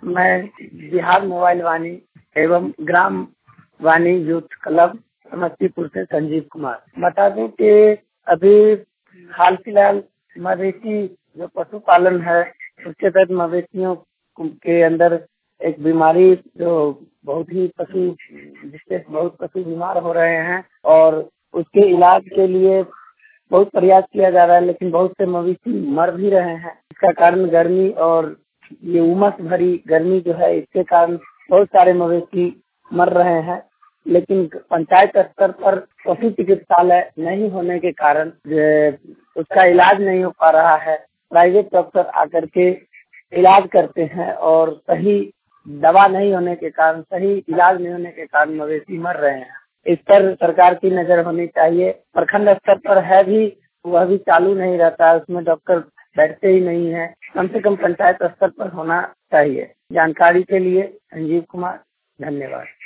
मैं बिहार मोबाइल वाणी एवं Gram Vani youth club Samastipur से संजीव कुमार बता दूं कि अभी हाल फिलहाल मवेशी जो पशुपालन है उसके तहत मवेशियों के अंदर एक बीमारी जो जिससे बहुत पशु बीमार हो रहे हैं और उसके इलाज के लिए बहुत प्रयास किया जा रहा है, लेकिन बहुत से मवेशी मर भी रहे हैं। इसका कारण गर्मी और ये उमस भरी गर्मी जो है, इसके कारण बहुत सारे मवेशी मर रहे हैं। लेकिन पंचायत स्तर पर पशु चिकित्सालय नहीं होने के कारण उसका इलाज नहीं हो पा रहा है। प्राइवेट डॉक्टर आकर के इलाज करते हैं और सही दवा नहीं होने के कारण, सही इलाज नहीं होने के कारण मवेशी मर रहे हैं। इस पर सरकार की नजर होनी चाहिए। प्रखंड स्तर पर है भी, वह भी चालू नहीं रहता है, उसमें डॉक्टर बैठते ही नहीं है। कम से कम पंचायत स्तर पर होना चाहिए। जानकारी के लिए संजीव कुमार, धन्यवाद।